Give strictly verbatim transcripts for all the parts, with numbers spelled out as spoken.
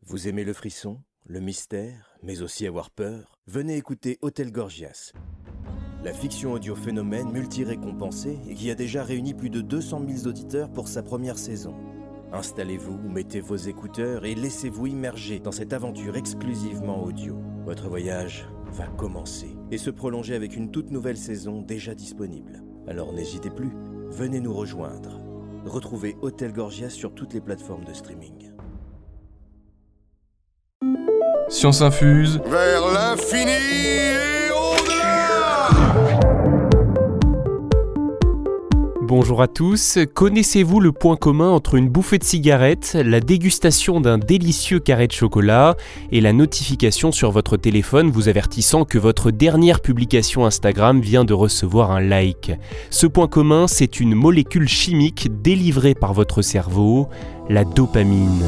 Vous aimez le frisson, le mystère, mais aussi avoir peur? Venez écouter Hôtel Gorgias, la fiction audio phénomène multi-récompensée et qui a déjà réuni plus de deux cent mille auditeurs pour sa première saison. Installez-vous, mettez vos écouteurs et laissez-vous immerger dans cette aventure exclusivement audio. Votre voyage va commencer et se prolonger avec une toute nouvelle saison déjà disponible. Alors n'hésitez plus, venez nous rejoindre. Retrouvez Hôtel Gorgias sur toutes les plateformes de streaming. Science infuse. Vers l'infini et au-delà. Bonjour à tous, connaissez-vous le point commun entre une bouffée de cigarette, la dégustation d'un délicieux carré de chocolat et la notification sur votre téléphone vous avertissant que votre dernière publication Instagram vient de recevoir un like? Ce point commun, c'est une molécule chimique délivrée par votre cerveau, la dopamine.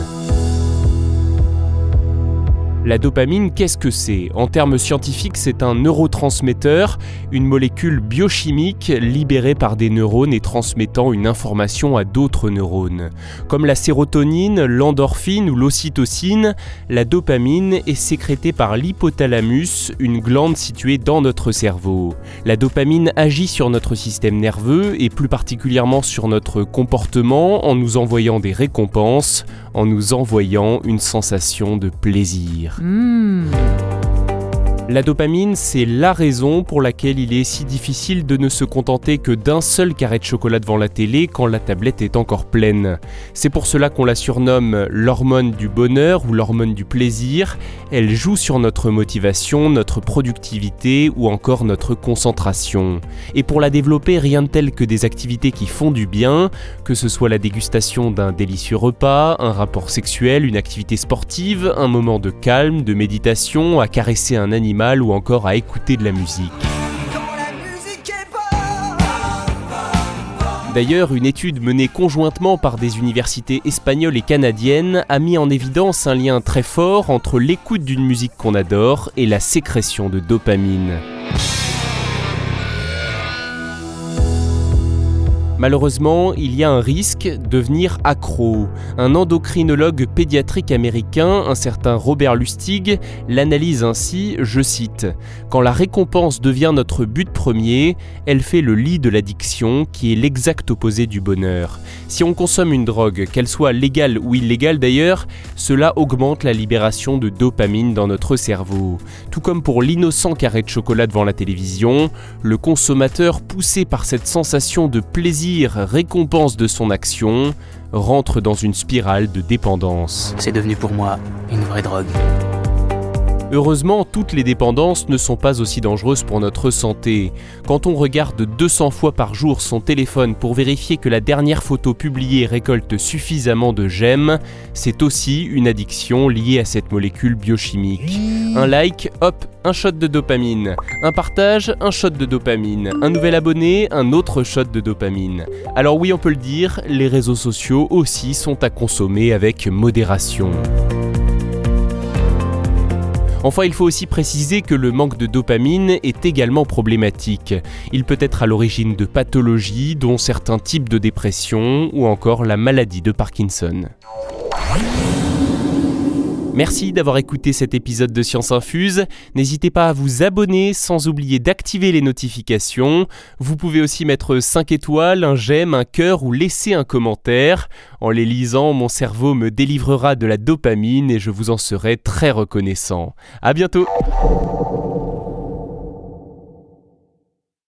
La dopamine, qu'est-ce que c'est? En termes scientifiques, c'est un neurotransmetteur, une molécule biochimique libérée par des neurones et transmettant une information à d'autres neurones. Comme la sérotonine, l'endorphine ou l'ocytocine, la dopamine est sécrétée par l'hypothalamus, une glande située dans notre cerveau. La dopamine agit sur notre système nerveux et plus particulièrement sur notre comportement en nous envoyant des récompenses, en nous envoyant une sensation de plaisir. Mmh. La dopamine, c'est la raison pour laquelle il est si difficile de ne se contenter que d'un seul carré de chocolat devant la télé quand la tablette est encore pleine. C'est pour cela qu'on la surnomme l'hormone du bonheur ou l'hormone du plaisir. Elle joue sur notre motivation, notre productivité ou encore notre concentration. Et pour la développer, rien de tel que des activités qui font du bien, que ce soit la dégustation d'un délicieux repas, un rapport sexuel, une activité sportive, un moment de calme, de méditation, à caresser un animal ou encore à écouter de la musique. D'ailleurs, une étude menée conjointement par des universités espagnoles et canadiennes a mis en évidence un lien très fort entre l'écoute d'une musique qu'on adore et la sécrétion de dopamine. Malheureusement, il y a un risque de devenir accro. Un endocrinologue pédiatrique américain, un certain Robert Lustig, l'analyse ainsi, je cite « Quand la récompense devient notre but premier, elle fait le lit de l'addiction qui est l'exact opposé du bonheur. Si on consomme une drogue, qu'elle soit légale ou illégale d'ailleurs, cela augmente la libération de dopamine dans notre cerveau. Tout comme pour l'innocent carré de chocolat devant la télévision, le consommateur poussé par cette sensation de plaisir récompense de son action, rentre dans une spirale de dépendance. C'est devenu pour moi une vraie drogue. Heureusement, toutes les dépendances ne sont pas aussi dangereuses pour notre santé. Quand on regarde deux cents fois par jour son téléphone pour vérifier que la dernière photo publiée récolte suffisamment de j'aime, c'est aussi une addiction liée à cette molécule biochimique. Un like, hop, un shot de dopamine. Un partage, un shot de dopamine. Un nouvel abonné, un autre shot de dopamine. Alors oui, on peut le dire, les réseaux sociaux aussi sont à consommer avec modération. Enfin, il faut aussi préciser que le manque de dopamine est également problématique. Il peut être à l'origine de pathologies, dont certains types de dépression ou encore la maladie de Parkinson. Merci d'avoir écouté cet épisode de Science Infuse. N'hésitez pas à vous abonner sans oublier d'activer les notifications. Vous pouvez aussi mettre cinq étoiles, un j'aime, un cœur ou laisser un commentaire. En les lisant, mon cerveau me délivrera de la dopamine et je vous en serai très reconnaissant. À bientôt!